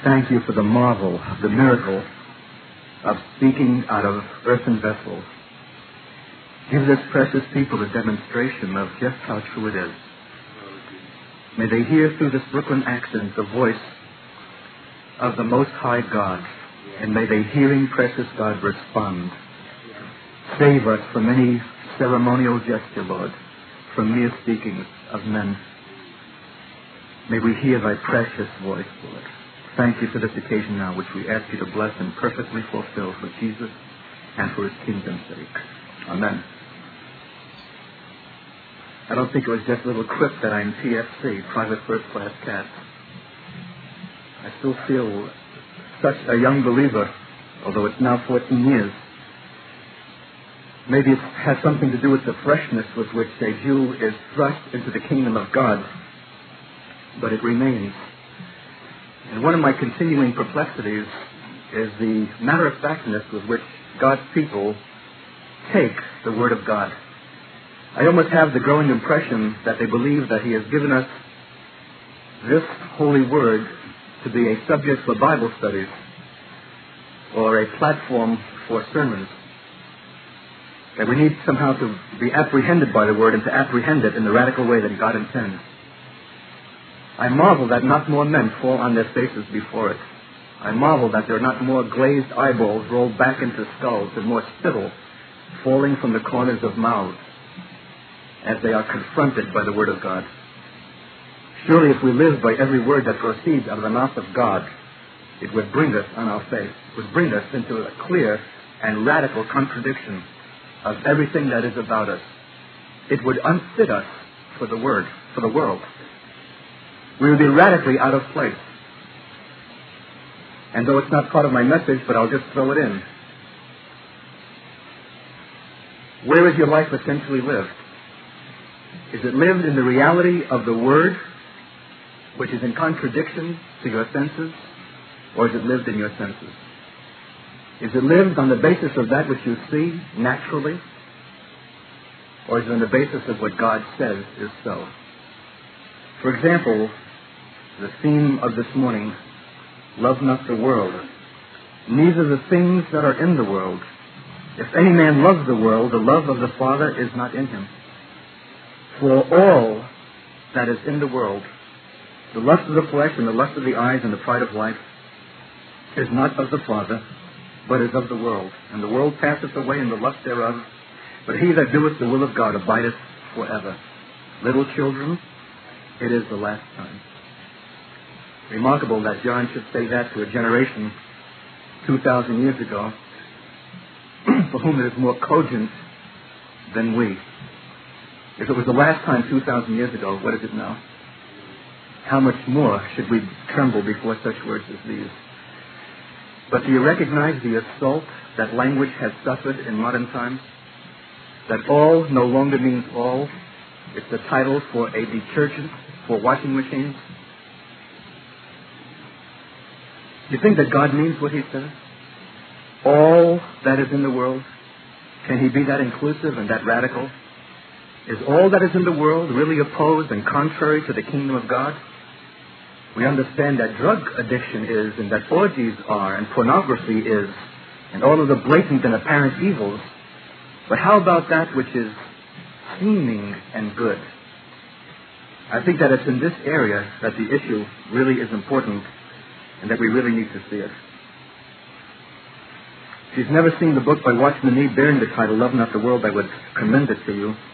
Thank you for the marvel, the miracle of speaking out of earthen vessels. Give this precious people a demonstration of just how true it is. May they hear through this Brooklyn accent the voice of the Most High God, and may they, hearing precious God, respond. Save us from any ceremonial gesture, Lord, from mere speakings of men. May we hear thy precious voice, Lord. Thank you for this occasion now, which we ask you to bless and perfectly fulfill for Jesus and for his kingdom's sake. Amen. I don't think it was just a little quip that I'm PFC, Private First Class Cat. I still feel such a young believer, although it's now 14 years. Maybe it has something to do with the freshness with which a Jew is thrust into the kingdom of God, but it remains. And one of my continuing perplexities is the matter-of-factness with which God's people take the Word of God. I almost have the growing impression that they believe that he has given us this holy Word to be a subject for Bible studies or a platform for sermons. That we need somehow to be apprehended by the Word and to apprehend it in the radical way that God intends. I marvel that not more men fall on their faces before it. I marvel that there are not more glazed eyeballs rolled back into skulls and more spittle falling from the corners of mouths as they are confronted by the Word of God. Surely if we live by every word that proceeds out of the mouth of God, it would bring us on our face. It would bring us into a clear and radical contradiction of everything that is about us. It would unfit us for the Word, for the world. We would be radically out of place. And though it's not part of my message, but I'll just throw it in. Where is your life essentially lived? Is it lived in the reality of the Word, which is in contradiction to your senses, or is it lived in your senses? Is it lived on the basis of that which you see naturally, or is it on the basis of what God says is so? For example, the theme of this morning, love not the world, neither the things that are in the world. If any man loves the world, the love of the Father is not in him. For all that is in the world, the lust of the flesh and the lust of the eyes and the pride of life, is not of the Father, but is of the world. And the world passeth away and the lust thereof, but he that doeth the will of God abideth forever. Little children, it is the last time. Remarkable that John should say that to a generation 2,000 years ago, for whom it is more cogent than we. If it was the last time 2,000 years ago, what is it now? How much more should we tremble before such words as these? But do you recognize the assault that language has suffered in modern times? That all no longer means all. It's the title for a detergent, for washing machines. Do you think that God means what he says? All that is in the world? Can he be that inclusive and that radical? Is all that is in the world really opposed and contrary to the kingdom of God? We understand that drug addiction is, and that orgies are, and pornography is, and all of the blatant and apparent evils. But how about that which is seeming and good? I think that it's in this area that the issue really is important and that we really need to see it. If you've never seen the book by Watchman Nee bearing the title Love Not the World, I would commend it to you.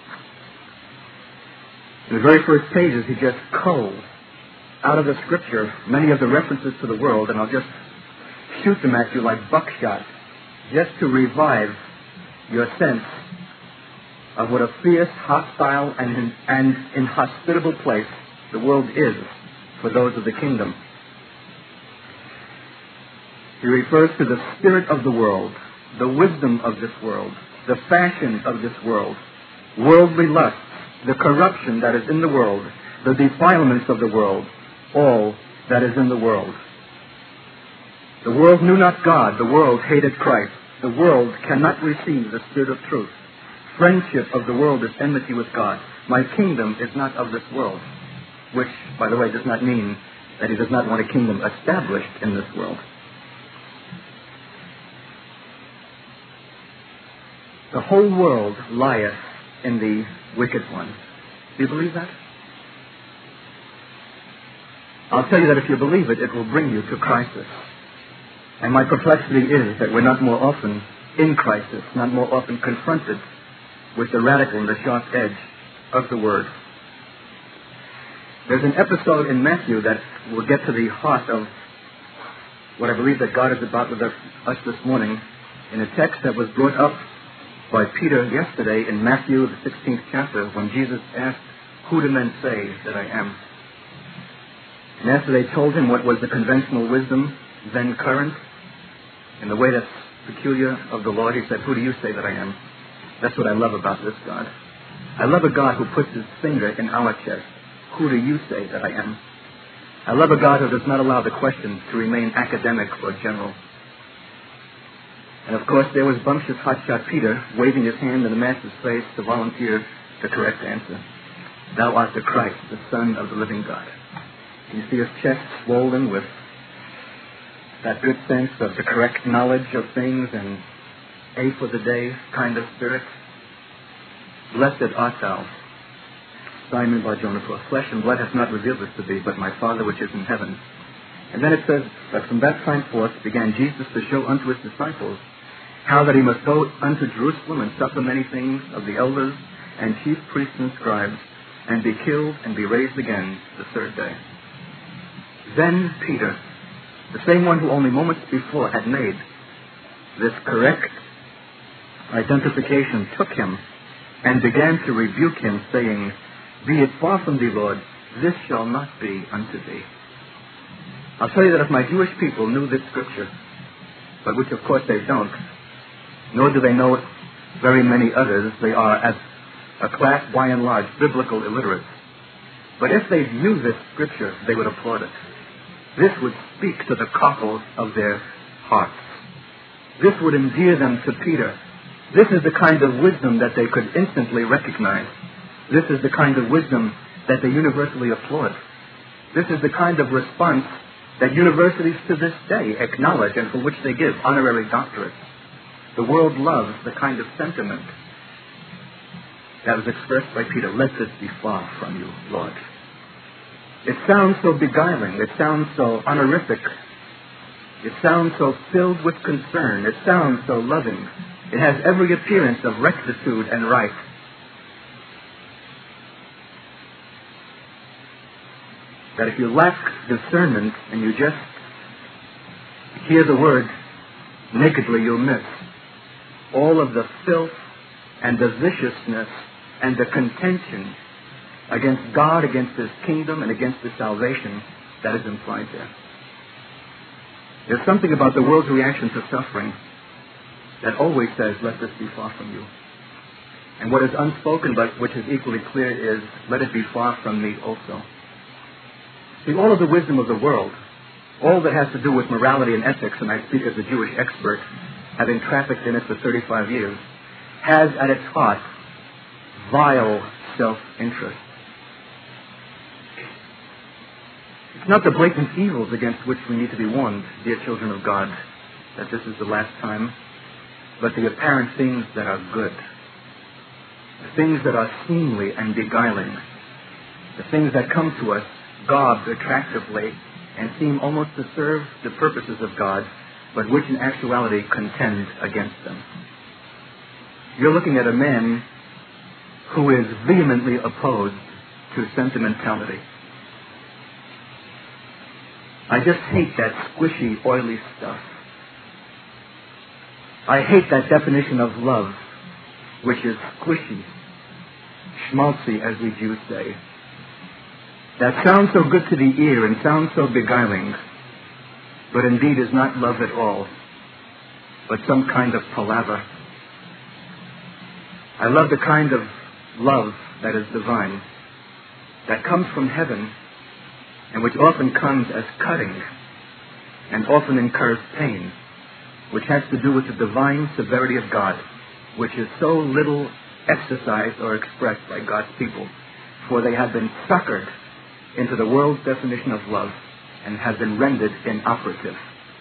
In the very first pages, he just culls out of the Scripture many of the references to the world, and I'll just shoot them at you like buckshot, just to revive your sense of what a fierce, hostile, and inhospitable place the world is for those of the kingdom. He refers to the spirit of the world, the wisdom of this world, the fashion of this world, worldly lusts, the corruption that is in the world, the defilements of the world, all that is in the world. The world knew not God. The world hated Christ. The world cannot receive the Spirit of truth. Friendship of the world is enmity with God. My kingdom is not of this world, which, by the way, does not mean that he does not want a kingdom established in this world. The whole world lieth in the wicked one. Do you believe that? I'll tell you that if you believe it, it will bring you to crisis. And my perplexity is that we're not more often in crisis, not more often confronted with the radical and the sharp edge of the Word. There's an episode in Matthew that will get to the heart of what I believe that God is about with us this morning, in a text that was brought up by Peter yesterday in Matthew, the 16th chapter, when Jesus asked, "Who do men say that I am?" And after they told him what was the conventional wisdom then current, in the way that's peculiar of the Lord, he said, "Who do you say that I am?" That's what I love about this God. I love a God who puts his finger in our chest. Who do you say that I am? I love a God who does not allow the question to remain academic or general. And of course, there was bumptious hotshot Peter waving his hand in the master's face to volunteer the correct answer. "Thou art the Christ, the Son of the living God." You see his chest swollen with that good sense of the correct knowledge of things and a for the day kind of spirit. "Blessed art thou, Simon Bar-Jonah, for flesh and blood hath not revealed this to thee, but my Father which is in heaven." And then it says that from that time forth began Jesus to show unto his disciples how that he must go unto Jerusalem and suffer many things of the elders and chief priests and scribes, and be killed and be raised again the third day. Then Peter, the same one who only moments before had made this correct identification, took him and began to rebuke him, saying, "Be it far from thee, Lord, this shall not be unto thee." I'll tell you that if my Jewish people knew this scripture, but which of course they don't, nor do they know very many others, they are, as a class by and large, biblical illiterates. But if they knew this scripture, they would applaud it. This would speak to the cockles of their hearts. This would endear them to Peter. This is the kind of wisdom that they could instantly recognize. This is the kind of wisdom that they universally applaud. This is the kind of response that universities to this day acknowledge and for which they give honorary doctorates. The world loves the kind of sentiment that was expressed by Peter. "Let this be far from you, Lord." It sounds so beguiling. It sounds so honorific. It sounds so filled with concern. It sounds so loving. It has every appearance of rectitude and right. That if you lack discernment and you just hear the word nakedly, you'll miss all of the filth and the viciousness and the contention against God, against his kingdom, and against the salvation that is implied there. There's something about the world's reaction to suffering that always says, "Let this be far from you." And what is unspoken, but which is equally clear, is, "Let it be far from me also." See, all of the wisdom of the world, all that has to do with morality and ethics, and I speak as a Jewish expert, having trafficked in it for 35 years, has at its heart vile self-interest. It's not the blatant evils against which we need to be warned, dear children of God, that this is the last time, but the apparent things that are good, the things that are seemly and beguiling, the things that come to us garbed attractively and seem almost to serve the purposes of God, but which in actuality contend against them. You're looking at a man who is vehemently opposed to sentimentality. I just hate that squishy, oily stuff. I hate that definition of love, which is squishy, schmaltzy, as we Jews say. That sounds so good to the ear and sounds so beguiling, but indeed is not love at all, but some kind of palaver. I love the kind of love that is divine, that comes from heaven, and which often comes as cutting and often incurs pain, which has to do with the divine severity of God, which is so little exercised or expressed by God's people, for they have been suckered into the world's definition of love, and has been rendered inoperative.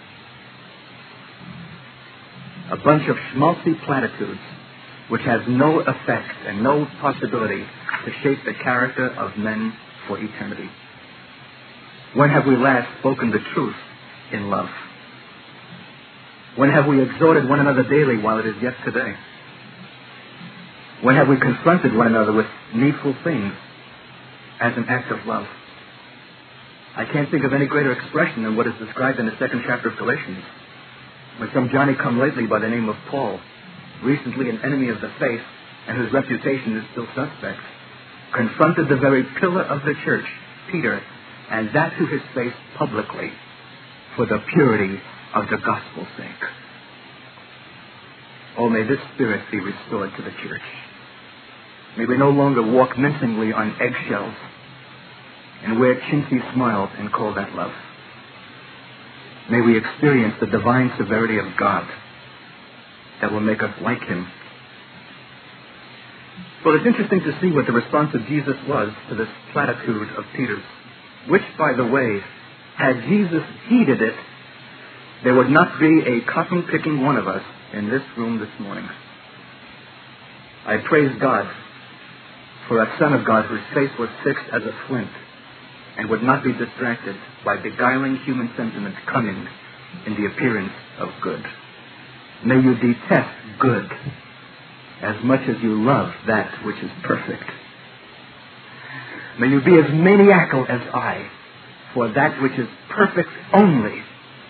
A bunch of schmaltzy platitudes which has no effect and no possibility to shape the character of men for eternity. When have we last spoken the truth in love? When have we exhorted one another daily while it is yet today? When have we confronted one another with needful things as an act of love? I can't think of any greater expression than what is described in the 2nd chapter of Galatians, when some Johnny-come-lately by the name of Paul, recently an enemy of the faith and whose reputation is still suspect, confronted the very pillar of the church, Peter, and that to his face publicly, for the purity of the gospel's sake. Oh, may this spirit be restored to the church. May we no longer walk mincingly on eggshells and wear chintzy smiles and call that love. May we experience the divine severity of God that will make us like Him. Well, it's interesting to see what the response of Jesus was to this platitude of Peter's, which, by the way, had Jesus heeded it, there would not be a cotton-picking one of us in this room this morning. I praise God for a Son of God whose face was fixed as a flint and would not be distracted by beguiling human sentiment coming in the appearance of good. May you detest good as much as you love that which is perfect. May you be as maniacal as I for that which is perfect only,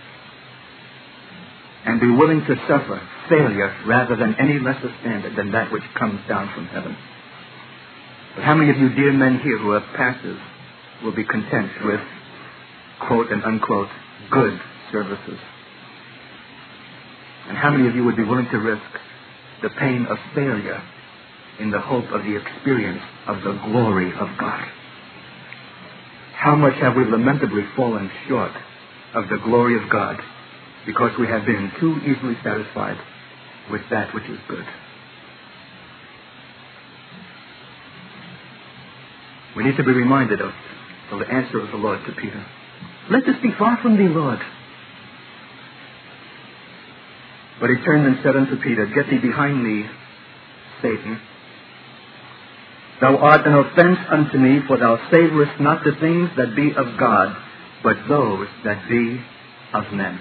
and be willing to suffer failure rather than any lesser standard than that which comes down from heaven. But how many of you dear men here who are pastors will be content with, quote and unquote, good services? And how many of you would be willing to risk the pain of failure in the hope of the experience of the glory of God? How much have we lamentably fallen short of the glory of God because we have been too easily satisfied with that which is good? We need to be reminded of the answer of the Lord to Peter. Let this be far from thee, Lord. But he turned and said unto Peter, Get thee behind me, Satan. Thou art an offense unto me, for thou savorest not the things that be of God, but those that be of men.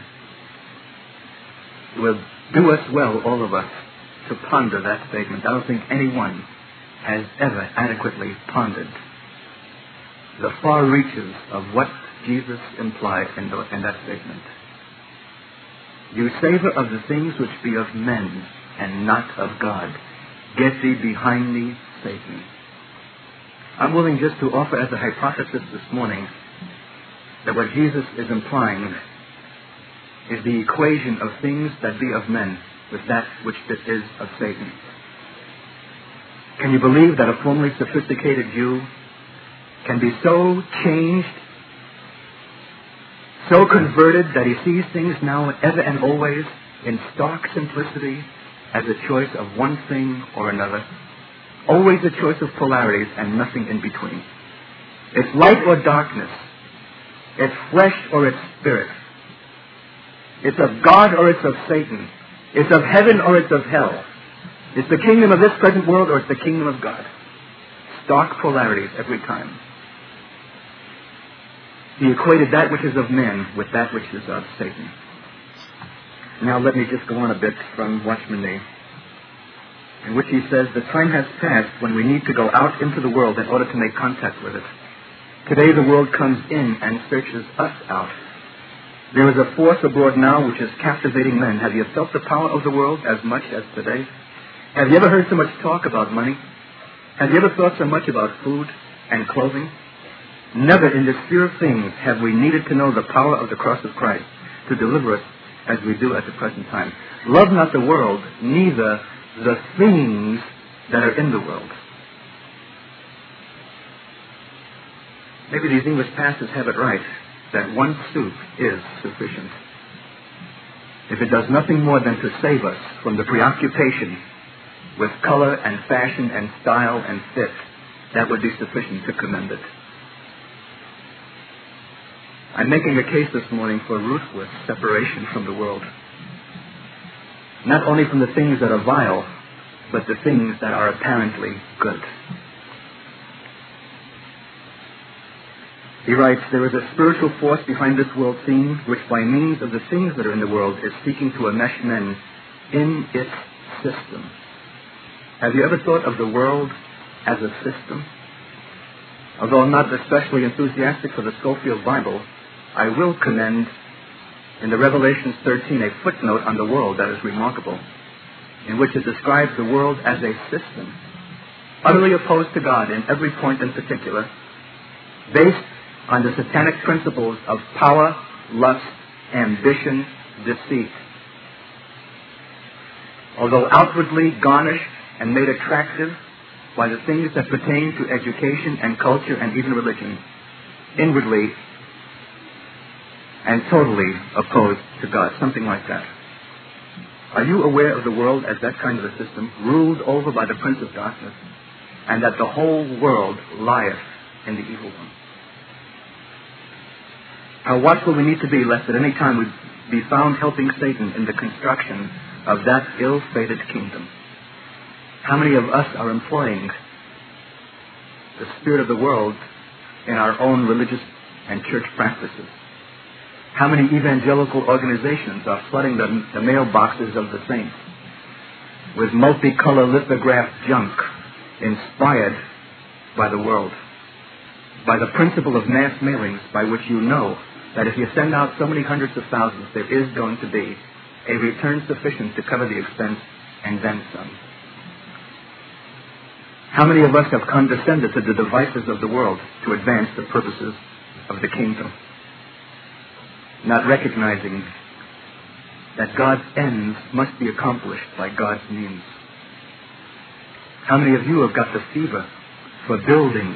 It will do us well, all of us, to ponder that statement. I don't think anyone has ever adequately pondered the far reaches of what Jesus implied in that statement. You savor of the things which be of men and not of God. Get thee behind me, Satan. I'm willing just to offer as a hypothesis this morning that what Jesus is implying is the equation of things that be of men with that which is of Satan. Can you believe that a formerly sophisticated Jew can be so changed, so converted that he sees things now ever and always in stark simplicity as a choice of one thing or another? Always a choice of polarities and nothing in between. It's light or darkness. It's flesh or it's spirit. It's of God or it's of Satan. It's of heaven or it's of hell. It's the kingdom of this present world or it's the kingdom of God. Stark polarities every time. He equated that which is of men with that which is of Satan. Now let me just go on a bit from Watchman Nee, in which he says, the time has passed when we need to go out into the world in order to make contact with it. Today the world comes in and searches us out. There is a force abroad now which is captivating men. Have you felt the power of the world as much as today? Have you ever heard so much talk about money? Have you ever thought so much about food and clothing? Never in the sphere of things have we needed to know the power of the cross of Christ to deliver us as we do at the present time. Love not the world, neither the things that are in the world. Maybe these English pastors have it right, that one soup is sufficient. If it does nothing more than to save us from the preoccupation with color and fashion and style and fit, that would be sufficient to commend it. I'm making a case this morning for ruthless separation from the world. Not only from the things that are vile, but the things that are apparently good. He writes, there is a spiritual force behind this world scene, which by means of the things that are in the world is seeking to enmesh men in its system. Have you ever thought of the world as a system? Although I'm not especially enthusiastic for the Scofield Bible, I will commend in the Revelations 13 a footnote on the world that is remarkable, in which it describes the world as a system, utterly opposed to God in every point in particular, based on the satanic principles of power, lust, ambition, deceit. Although outwardly garnished and made attractive by the things that pertain to education and culture and even religion, inwardly and totally opposed to God, something like that. Are you aware of the world as that kind of a system, ruled over by the Prince of Darkness, and that the whole world lieth in the evil one? How watchful we need to be, lest at any time we be found helping Satan in the construction of that ill-fated kingdom. How many of us are employing the spirit of the world in our own religious and church practices? How many evangelical organizations are flooding the mailboxes of the saints with multicolor lithographed junk inspired by the world, by the principle of mass mailings, by which you know that if you send out so many hundreds of thousands, there is going to be a return sufficient to cover the expense and then some. How many of us have condescended to the devices of the world to advance the purposes of the kingdom, not recognizing that God's ends must be accomplished by God's means? How many of you have got the fever for building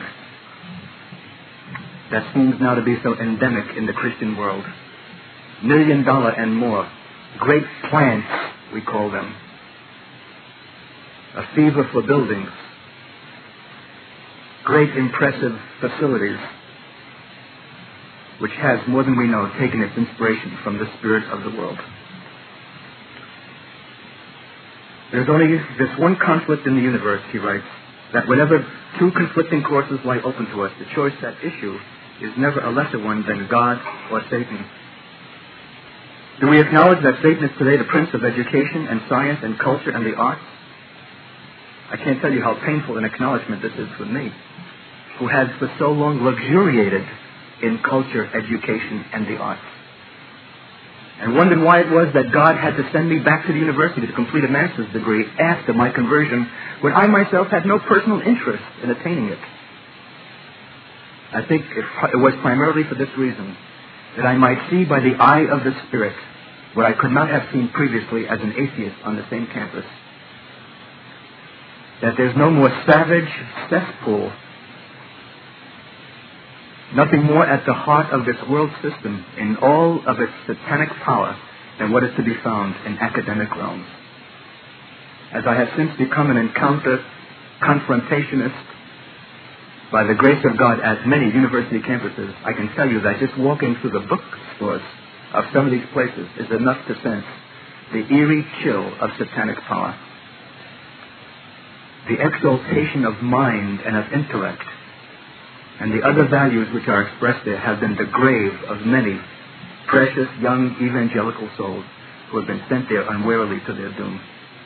that seems now to be so endemic in the Christian world? $1 million and more. Great plants, we call them. A fever for buildings. Great impressive facilities, which has, more than we know, taken its inspiration from the spirit of the world. There's only this one conflict in the universe, he writes, that whenever two conflicting courses lie open to us, the choice at issue is never a lesser one than God or Satan. Do we acknowledge that Satan is today the prince of education and science and culture and the arts? I can't tell you how painful an acknowledgement this is for me, who had for so long luxuriated in culture, education, and the arts, and wondered why it was that God had to send me back to the university to complete a master's degree after my conversion, when I myself had no personal interest in attaining it. I think it was primarily for this reason, that I might see by the eye of the Spirit what I could not have seen previously as an atheist on the same campus. That there's no more savage cesspool, nothing more at the heart of this world system in all of its satanic power than what is to be found in academic realms. As I have since become an encounter confrontationist by the grace of God at many university campuses, I can tell you that just walking through the bookstores of some of these places is enough to sense the eerie chill of satanic power. The exaltation of mind and of intellect and the other values which are expressed there have been the grave of many precious young evangelical souls who have been sent there unwarily to their doom.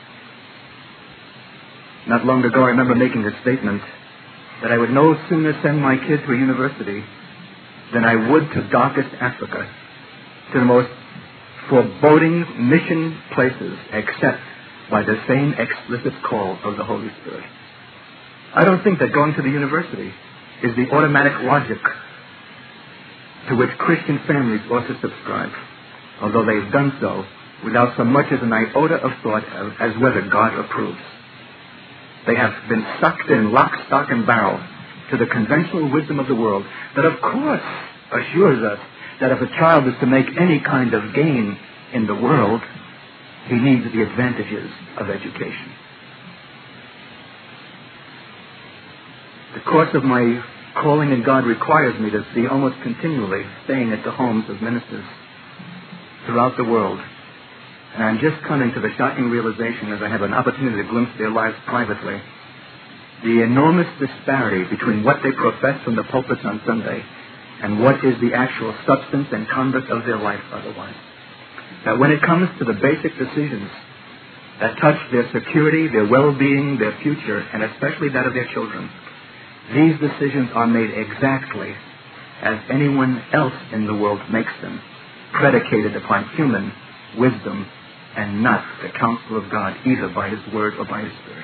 Not long ago, I remember making a statement that I would no sooner send my kid to a university than I would to darkest Africa, to the most foreboding mission places, except by the same explicit call of the Holy Spirit. I don't think that going to the university is the automatic logic to which Christian families ought to subscribe, although they've done so without so much as an iota of thought as whether God approves. They have been sucked in lock, stock, and barrel to the conventional wisdom of the world that, of course, assures us that if a child is to make any kind of gain in the world, he needs the advantages of education. The course of my calling in God requires me to be almost continually staying at the homes of ministers throughout the world. And I'm just coming to the shocking realization, as I have an opportunity to glimpse their lives privately, the enormous disparity between what they profess from the pulpits on Sunday and what is the actual substance and conduct of their life otherwise. That when it comes to the basic decisions that touch their security, their well-being, their future, and especially that of their children, these decisions are made exactly as anyone else in the world makes them, predicated upon human wisdom and not the counsel of God, either by His Word or by His Spirit.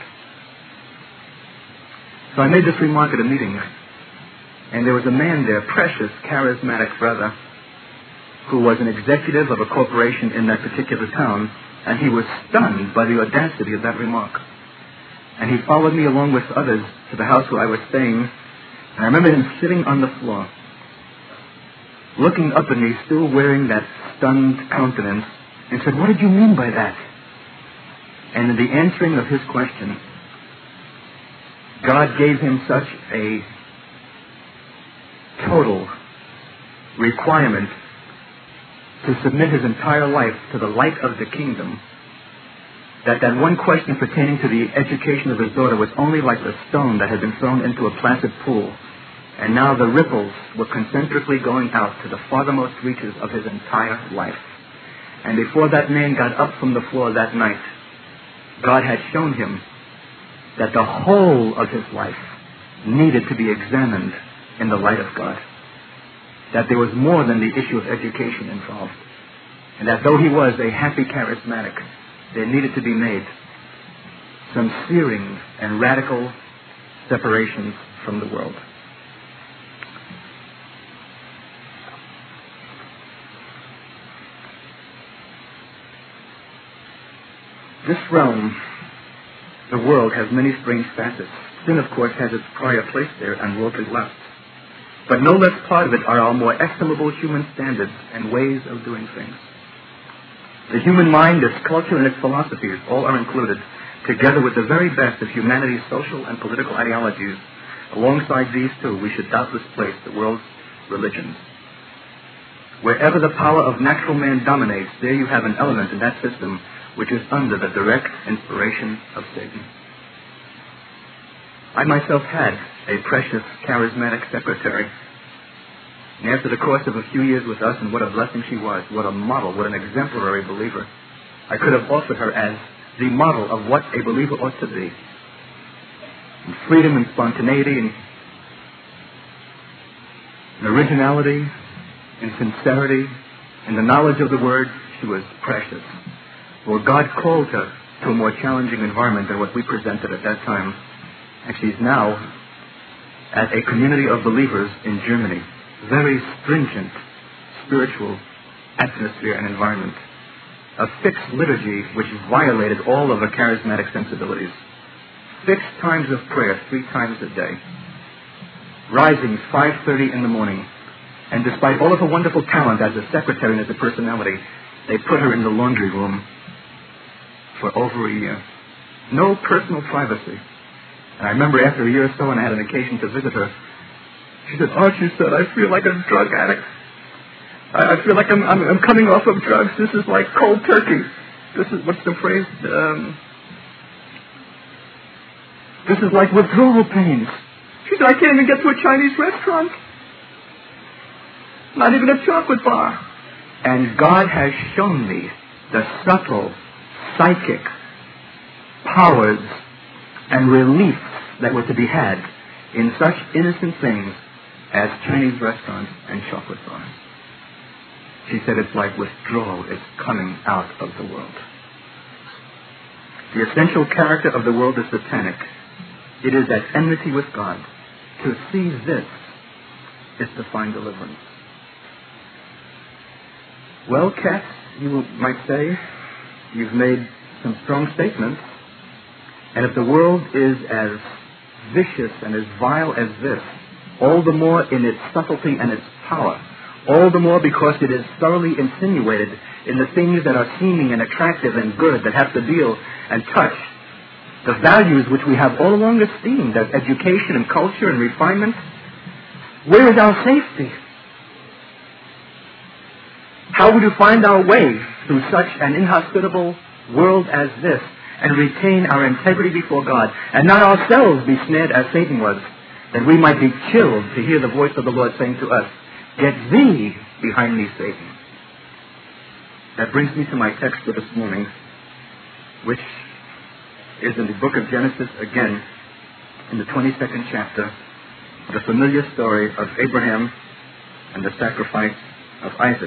So I made this remark at a meeting, and there was a man there, precious, charismatic brother, who was an executive of a corporation in that particular town, and he was stunned by the audacity of that remark. And he followed me along with others to the house where I was staying, and I remember him sitting on the floor, looking up at me, still wearing that stunned countenance, and said, "What did you mean by that?" And in the answering of his question, God gave him such a total requirement to submit his entire life to the light of the kingdom, that one question pertaining to the education of his daughter was only like the stone that had been thrown into a placid pool, and now the ripples were concentrically going out to the farthermost reaches of his entire life. And before that man got up from the floor that night, God had shown him that the whole of his life needed to be examined in the light of God. That there was more than the issue of education involved. And that though he was a happy charismatic, there needed to be made some searing and radical separations from the world. This realm, the world, has many strange facets. Sin, of course, has its prior place there and worldly lust. But no less part of it are our more estimable human standards and ways of doing things. The human mind, its culture, and its philosophies all are included, together with the very best of humanity's social and political ideologies. Alongside these two, we should doubtless place the world's religions. Wherever the power of natural man dominates, there you have an element in that system which is under the direct inspiration of Satan. I myself had a precious, charismatic secretary. And after the course of a few years with us, and what a blessing she was, what a model, what an exemplary believer, I could have offered her as the model of what a believer ought to be. In freedom and spontaneity and originality and sincerity and the knowledge of the Word, she was precious. Well, God called her to a more challenging environment than what we presented at that time. And she's now at a community of believers in Germany. Very stringent spiritual atmosphere and environment. A fixed liturgy which violated all of her charismatic sensibilities. Fixed times of prayer 3 times a day. Rising 5:30 in the morning. And despite all of her wonderful talent as a secretary and as a personality, they put her in the laundry room for over a year. No personal privacy. And I remember after a year or so, when I had an occasion to visit her, she said, "Oh," she said, "I feel like a drug addict. I feel like I'm coming off of drugs. This is like cold turkey. This is," what's the phrase? "This is like withdrawal pains." She said, "I can't even get to a Chinese restaurant. Not even a chocolate bar." And God has shown me the subtle psychic powers and reliefs that were to be had in such innocent things as Chinese restaurants and chocolate bars. She said it's like withdrawal is coming out of the world. The essential character of the world is satanic. It is at enmity with God. To see this is to find deliverance. Well, Katz, you might say, you've made some strong statements. And if the world is as vicious and as vile as this, all the more in its subtlety and its power, all the more because it is thoroughly insinuated in the things that are seeming and attractive and good, that have to deal and touch the values which we have all along esteemed as education and culture and refinement, Where is our safety? How would you find our way through such an inhospitable world as this and retain our integrity before God and not ourselves be snared as Satan was, that we might be chilled to hear the voice of the Lord saying to us, "Get thee behind me, Satan." That brings me to my text for this morning, which is in the book of Genesis again, in the 22nd chapter, the familiar story of Abraham and the sacrifice of Isaac,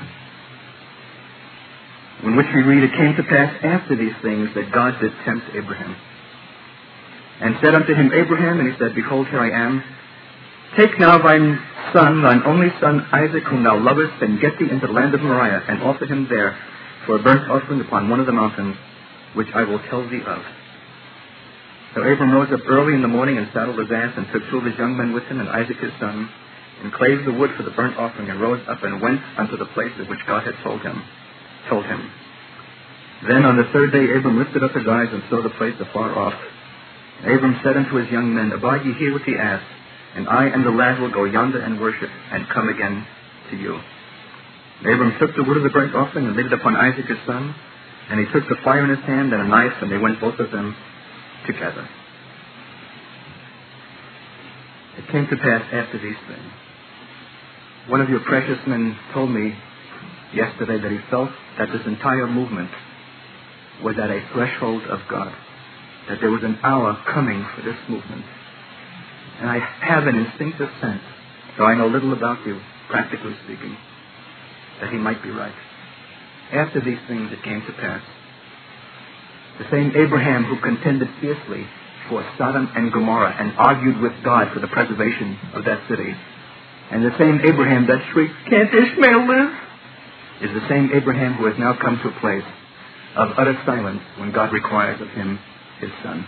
in which we read, "It came to pass after these things that God did tempt Abraham, and said unto him, Abraham, and he said, Behold, here I am. Take now thine son, thine only son Isaac, whom thou lovest, and get thee into the land of Moriah, and offer him there for a burnt offering upon one of the mountains, which I will tell thee of." So Abram rose up early in the morning and saddled his ass, and took two of his young men with him, and Isaac his son, and clave the wood for the burnt offering, and rose up and went unto the place of which God had told him. Then on the third day Abram lifted up his eyes and saw the place afar off. Abram said unto his young men, Abide ye here with the ass, and I and the lad will go yonder and worship, and come again to you. Abram took the wood of the burnt offering and laid it upon Isaac his son, and he took the fire in his hand and a knife, and they went both of them together. It came to pass after these things. One of your precious men told me yesterday that he felt that this entire movement was at a threshold of God, that there was an hour coming for this movement. And I have an instinctive sense, though I know little about you, practically speaking, that he might be right. After these things it came to pass. The same Abraham who contended fiercely for Sodom and Gomorrah and argued with God for the preservation of that city, and the same Abraham that shrieked, "Can't Ishmael live?" is the same Abraham who has now come to a place of utter silence when God requires of him his son.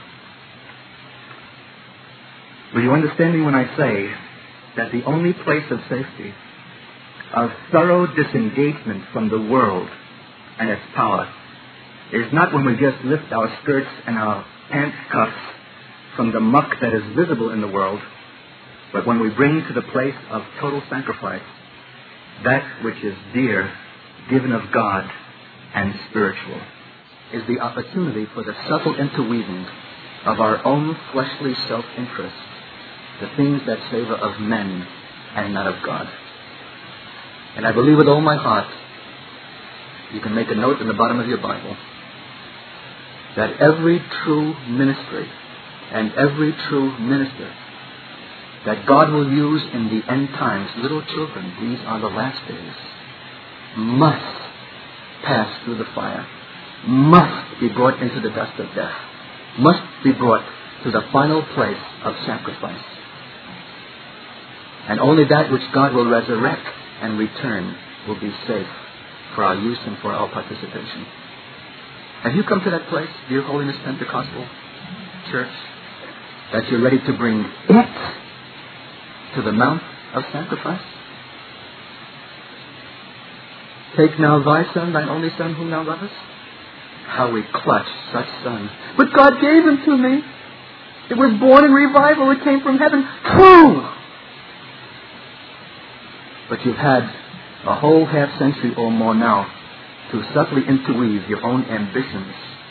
Will you understand me when I say that the only place of safety, of thorough disengagement from the world and its power, is not when we just lift our skirts and our pants cuffs from the muck that is visible in the world, but when we bring to the place of total sacrifice that which is dear, given of God, and spiritual, is the opportunity for the subtle interweaving of our own fleshly self-interest, the things that savor of men and not of God. And I believe with all my heart, you can make a note in the bottom of your Bible, that every true ministry and every true minister that God will use in the end times, little children, these are the last days, must pass through the fire, must be brought into the dust of death, must be brought to the final place of sacrifice. And only that which God will resurrect and return will be safe for our use and for our participation. Have you come to that place, dear Holiness Pentecostal Church, that you're ready to bring it to the mount of sacrifice? Take now thy son, thine only son, whom thou lovest. How we clutch such son. But God gave him to me. It was born in revival. It came from heaven. True! But you've had a whole half century or more now to subtly interweave your own ambitions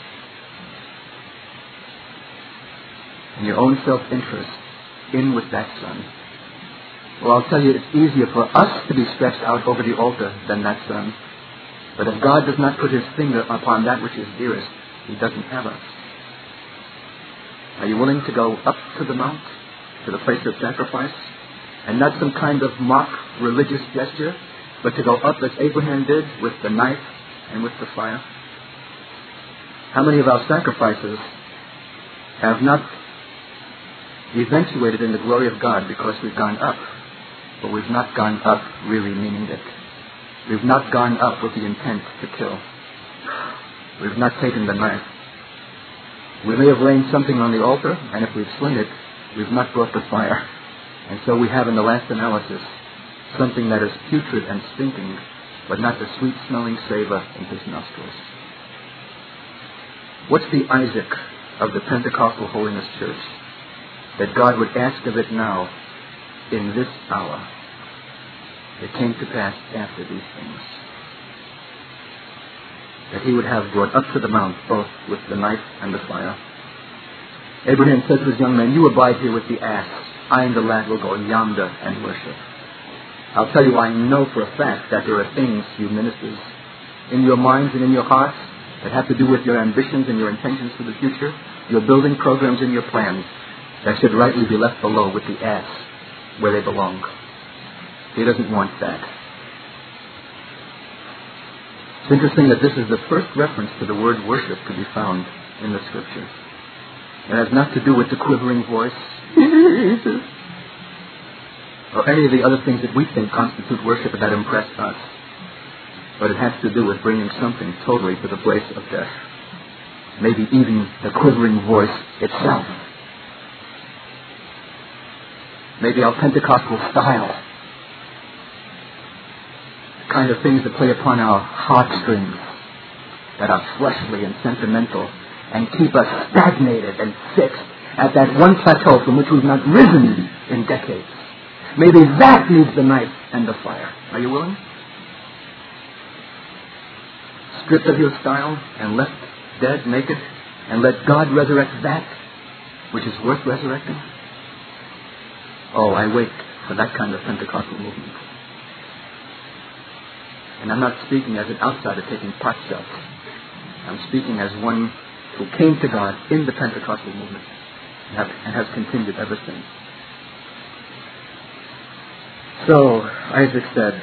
and your own self-interest in with that son. Well, I'll tell you, it's easier for us to be stretched out over the altar than that son. But if God does not put his finger upon that which is dearest, he doesn't have us. Are you willing to go up to the mount, to the place of sacrifice, and not some kind of mock religious gesture, but to go up as Abraham did with the knife and with the fire? How many of our sacrifices have not eventuated in the glory of God because we've gone up, but we've not gone up really meaning it? We've not gone up with the intent to kill. We've not taken the knife. We may have laid something on the altar, and if we've slain it, we've not brought the fire. And so we have in the last analysis something that is putrid and stinking, but not the sweet-smelling savor in his nostrils. What's the Isaac of the Pentecostal Holiness Church that God would ask of it now in this hour. It came to pass after these things that he would have brought up to the mount both with the knife and the fire. Abraham said to his young men, "You abide here with the ass. I and the lad will go yonder and worship." I'll tell you, I know for a fact that there are things, you ministers, in your minds and in your hearts that have to do with your ambitions and your intentions for the future, your building programs and your plans, that should rightly be left below with the ass where they belong. He doesn't want that. It's interesting that this is the first reference to the word worship to be found in the Scriptures. It has not to do with the quivering voice or any of the other things that we think constitute worship and that impress us. But it has to do with bringing something totally to the place of death. Maybe even the quivering voice itself. Maybe our Pentecostal style. The kind of things that play upon our heartstrings, that are fleshly and sentimental, and keep us stagnated and fixed at that one plateau from which we've not risen in decades. Maybe that needs the knife and the fire. Are you willing? Stripped of your style and left dead, naked, and let God resurrect that which is worth resurrecting? Oh, I wait for that kind of Pentecostal movement. And I'm not speaking as an outsider taking pot shots. I'm speaking as one who came to God in the Pentecostal movement and has continued ever since. So, Isaac said,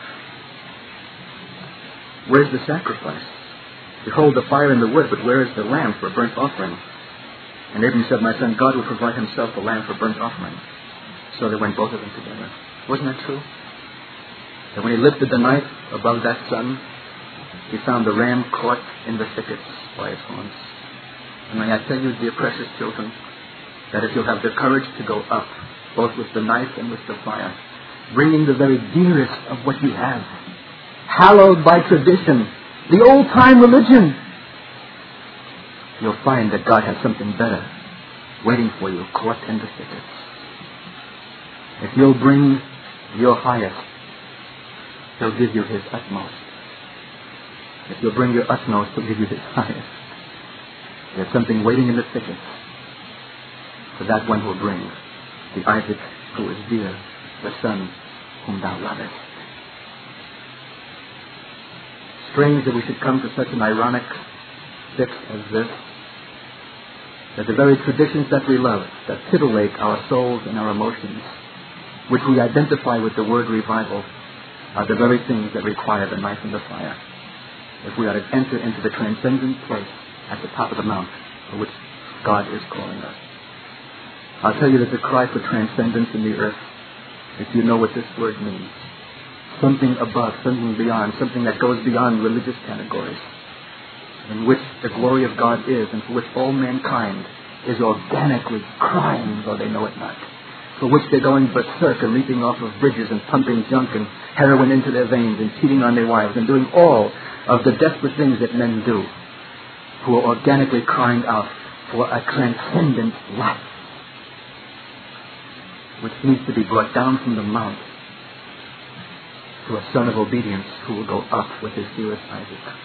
"Where's the sacrifice? Behold the fire and the wood, but where is the lamb for a burnt offering?" And Abram said, "My son, God will provide himself a lamb for burnt offering." So they went both of them together. Wasn't that true? That when he lifted the knife above that sun, he found the ram caught in the thickets by its horns. And may I tell you, dear precious children, that if you'll have the courage to go up, both with the knife and with the fire, bringing the very dearest of what you have, hallowed by tradition, the old-time religion, you'll find that God has something better waiting for you, caught in the thickets. If you'll bring your highest, He'll give you His utmost. If you'll bring your utmost, He'll give you His highest. There's something waiting in the thickets for that one who will bring the Isaac who is dear, the son whom thou lovest. Strange that we should come to such an ironic fix as this, that the very traditions that we love, that titillate our souls and our emotions, which we identify with the word revival, are the very things that require the knife and the fire, if we are to enter into the transcendent place at the top of the mount for which God is calling us. I'll tell you there's a cry for transcendence in the earth, if you know what this word means. Something above, something beyond, something that goes beyond religious categories, in which the glory of God is, and for which all mankind is organically crying, though they know it not. For which they're going berserk and leaping off of bridges and pumping junk and heroin into their veins and cheating on their wives and doing all of the desperate things that men do, who are organically crying out for a transcendent life, which needs to be brought down from the mount to a son of obedience who will go up with his dearest Isaac.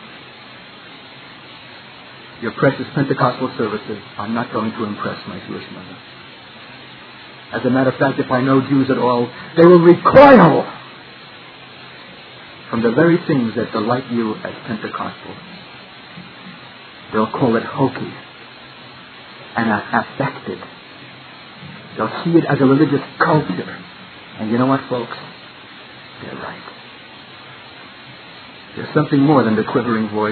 Your precious Pentecostal services are not going to impress my Jewish mother. As a matter of fact, if I know Jews at all, they will recoil from the very things that delight you as Pentecostals. They'll call it hokey and affected. They'll see it as a religious culture. And you know what, folks? They're right. There's something more than the quivering voice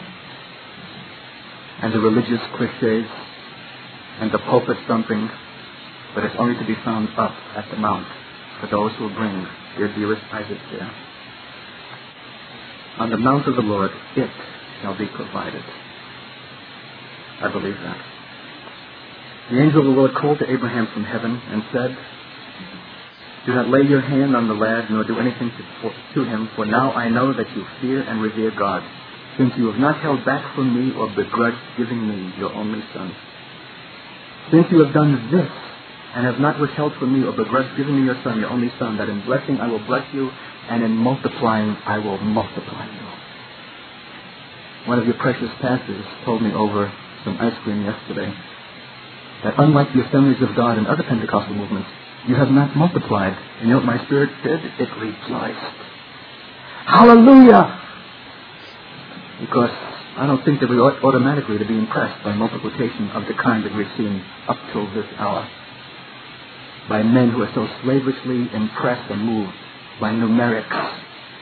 and the religious cliches and the pulpit thumping, but it's only to be found up at the mount for those who will bring their dearest Isaac there. On the mount of the Lord, it shall be provided. I believe that. The angel of the Lord called to Abraham from heaven and said, "Do not lay your hand on the lad, nor do anything to him, for now I know that you fear and revere God, since you have not held back from me or begrudged giving me your only son. Since you have done this, and have not withheld from me or begrudged giving me your Son, your only Son, that in blessing I will bless you, and in multiplying I will multiply you. One of your precious pastors told me over some ice cream yesterday that unlike the Assemblies of God and other Pentecostal movements, you have not multiplied. And you know what my spirit did? It rejoiced. Hallelujah! Because I don't think that we ought automatically to be impressed by multiplication of the kind that we've seen up till this hour. By men who are so slavishly impressed and moved by numerics.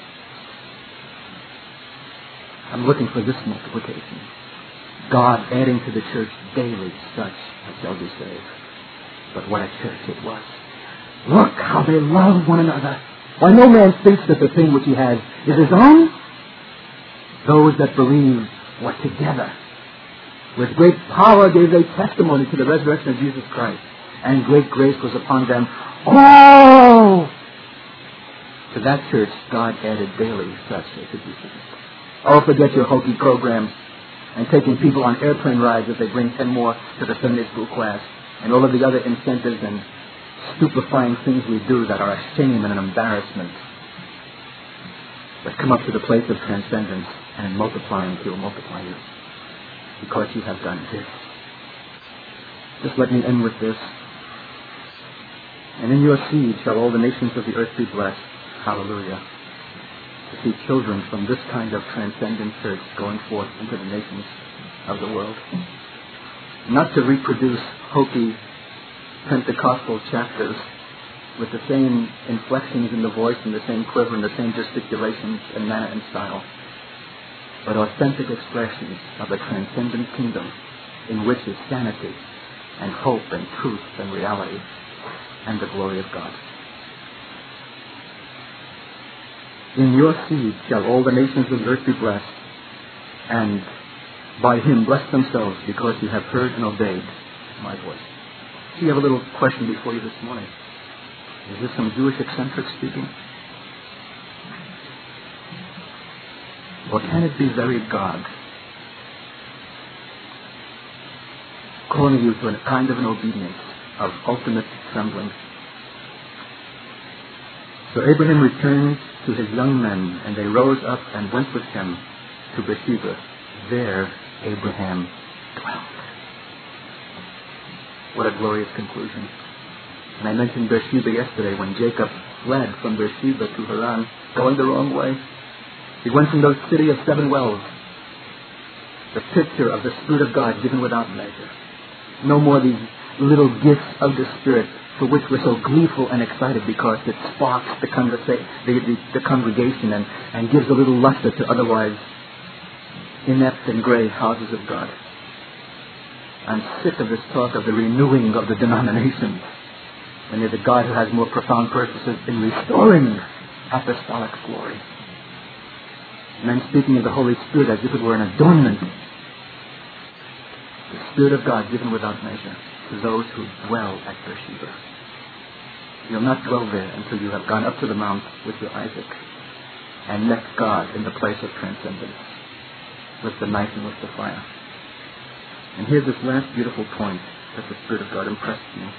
I'm looking for this multiplication. God adding to the church daily such as shall be saved. But what a church it was. Look how they love one another. Why, no man thinks that the thing which he has is his own. Those that believe were together. With great power gave they testimony to the resurrection of Jesus Christ, and great grace was upon them all. To that church, God added daily such as should be saved. Oh, forget your hokey programs and taking people on airplane rides as they bring 10 more to the Sunday school class, and all of the other incentives and stupefying things we do that are a shame and an embarrassment. But come up to the place of transcendence, and in multiplying He will multiply you, because you have done this. Just let me end with this. And in your seed shall all the nations of the earth be blessed. Hallelujah. To see children from this kind of transcendent church going forth into the nations of the world. Not to reproduce hokey Pentecostal chapters with the same inflections in the voice and the same quiver and the same gesticulations and manner and style, but authentic expressions of a transcendent kingdom in which is sanity and hope and truth and reality and the glory of God. In your seed shall all the nations of the earth be blessed, and by him bless themselves, because you have heard and obeyed my voice. So you have a little question before you this morning. Is this some Jewish eccentric speaking? Or can it be very God calling you to a kind of an obedience of ultimate trembling? So Abraham returned to his young men, and they rose up and went with him to Beersheba. There Abraham dwelt. What a glorious conclusion. And I mentioned Beersheba yesterday when Jacob fled from Beersheba to Haran, going the wrong way. He went from the city of 7 wells, the picture of the Spirit of God given without measure. No more these little gifts of the Spirit for which we're so gleeful and excited because it sparks the congregation and gives a little luster to otherwise inept and gray houses of God. I'm sick of this talk of the renewing of the denominations, and yet the God who has more profound purposes in restoring apostolic glory. And I'm speaking of the Holy Spirit as if it were an adornment. The Spirit of God given without measure to those who dwell at Beersheba. You'll not dwell there until you have gone up to the mount with your Isaac and met God in the place of transcendence with the knife and with the fire. And here's this last beautiful point that the Spirit of God impressed me.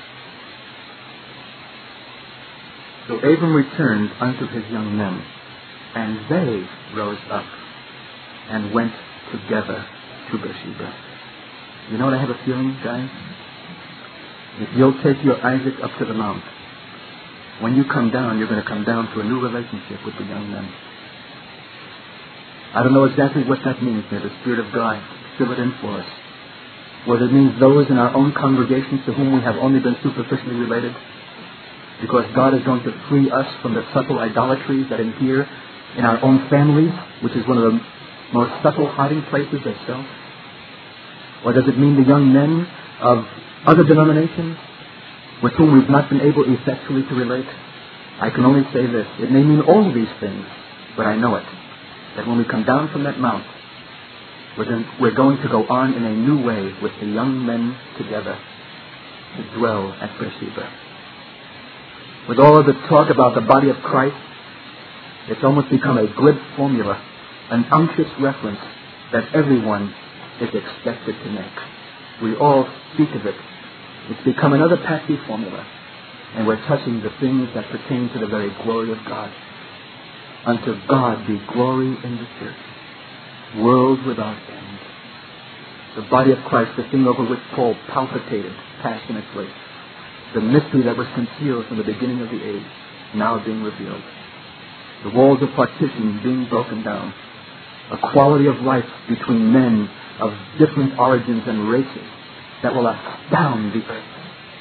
So Abram returned unto his young men, and they rose up and went together to Beersheba. You know what I have a feeling, guys? If you'll take your Isaac up to the mount, when you come down, you're going to come down to a new relationship with the young men. I don't know exactly what that means. May the Spirit of God fill it in for us. Whether it means those in our own congregations to whom we have only been superficially related, because God is going to free us from the subtle idolatries that adhere in our own families, which is one of the most subtle hiding places of self. Or does it mean the young men of other denominations with whom we've not been able effectually to relate? I can only say this. It may mean all of these things, but I know it. That when we come down from that mount, we're going to go on in a new way with the young men together to dwell at Beersheba. With all of the talk about the body of Christ, it's almost become a glib formula, an unctuous reference that everyone is expected to make. We all speak of it It's become another Patsy formula, and we're touching the things that pertain to the very glory of God. Unto God be glory in the church, world without end. The body of Christ, the thing over which Paul palpitated passionately, the mystery that was concealed from the beginning of the age, now being revealed. The walls of partition being broken down. A quality of life between men of different origins and races that will astound the earth.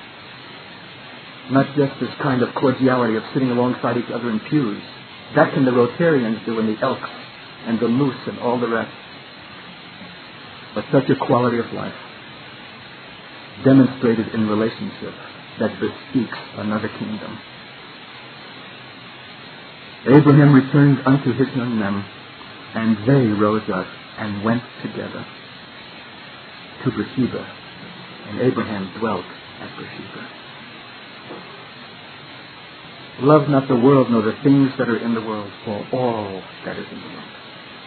Not just this kind of cordiality of sitting alongside each other in pews. That can the Rotarians do and the Elks and the Moose and all the rest. But such a quality of life demonstrated in relationship that bespeaks another kingdom. Abraham returned unto his young men, and they rose up and went together to Beersheba, and Abraham dwelt at Beersheba. Love not the world, nor the things that are in the world, for all that is in the world.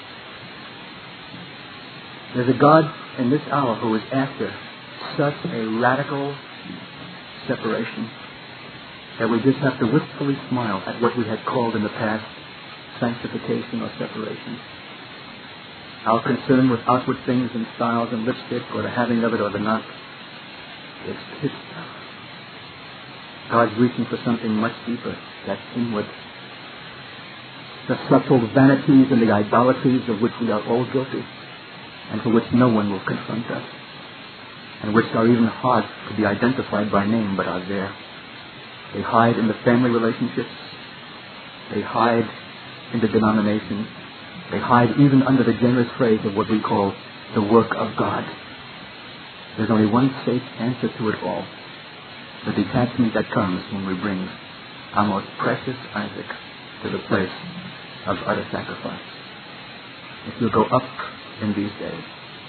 There's a God in this hour who is after such a radical separation that we just have to wistfully smile at what we had called in the past sanctification or separation. Our concern with outward things and styles and lipstick or the having of it or the not is pitched down. God's reaching for something much deeper, that's inward. The subtle vanities and the idolatries of which we are all guilty and for which no one will confront us and which are even hard to be identified by name but are there. They hide in the family relationships. They hide in the denominations. They hide even under the generous phrase of what we call the work of God. There's only one safe answer to it all. The detachment that comes when we bring our most precious Isaac to the place of utter sacrifice. If you go up in these days,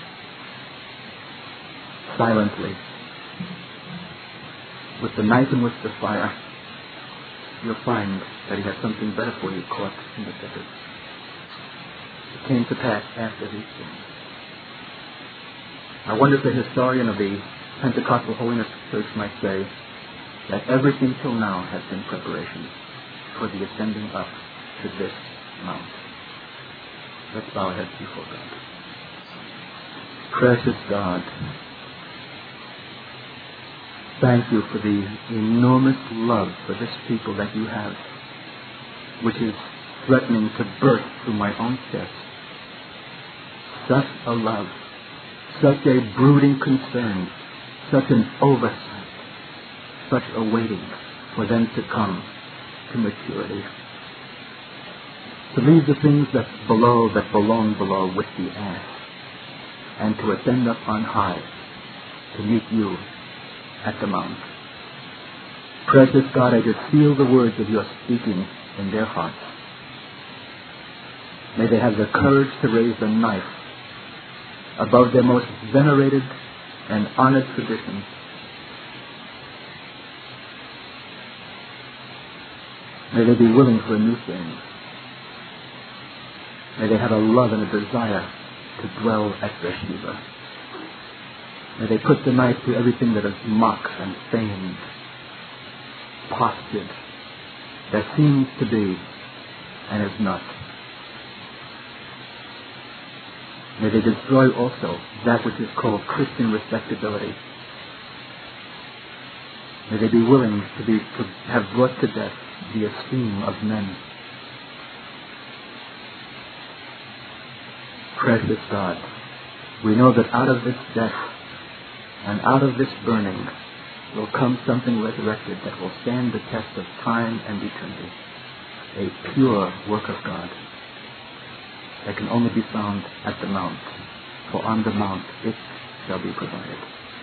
silently, with the knife and with the fire, you'll find that he has something better for you caught in the thicket. It came to pass after these things. I wonder if the historian of the Pentecostal Holiness Church might say that everything till now has been preparation for the ascending up to this mount. Let's bow our heads before God. Precious God, thank you for the enormous love for this people that you have, which is threatening to burst through my own chest. Such a love, such a brooding concern, such an oversight, such a waiting for them to come to maturity. To leave the things that belong below with the ass, and to ascend up on high to meet you at the mount. Precious God, I just feel the words of your speaking in their hearts. May they have the courage to raise the knife above their most venerated and honored traditions. May they be willing for a new thing. May they have a love and a desire to dwell at Beersheba. May they put the knife to everything that is mock and feigned, postured, that seems to be and is not. May they destroy also that which is called Christian respectability. May they be willing to have brought to death the esteem of men. Precious God, we know that out of this death and out of this burning will come something resurrected that will stand the test of time and eternity. A pure work of God that can only be found at the mount, for on the mount it shall be provided.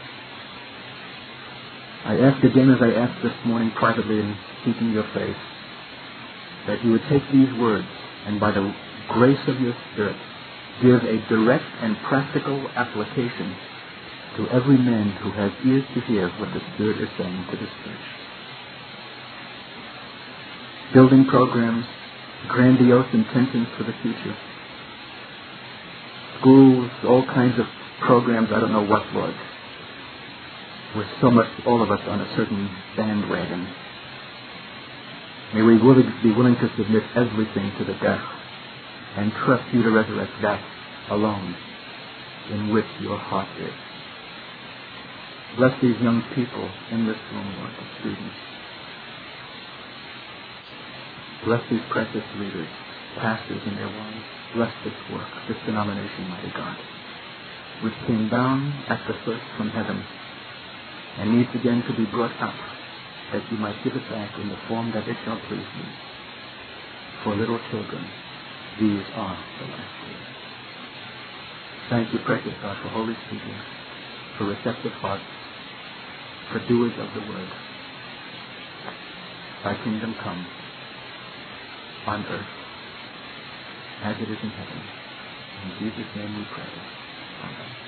I ask again, as I asked this morning privately in seeking your face, that you would take these words and by the grace of your Spirit give a direct and practical application to every man who has ears to hear what the Spirit is saying to this church. Building programs, grandiose intentions for the future, schools, all kinds of programs, I don't know what, Lord. We're so much, all of us, on a certain bandwagon. May we be willing to submit everything to the death and trust you to resurrect that alone in which your heart is. Bless these young people in this room, Lord, the students. Bless these precious leaders, pastors and their wives. Bless this work, this denomination, mighty God, which came down at the first from heaven and needs again to be brought up, that you might give it back in the form that it shall please you. For little children, these are the last days. Thank you, precious God, for holy speaking, for receptive hearts, for doers of the word. Thy kingdom come on earth as it is in heaven. In Jesus' name we pray. Amen.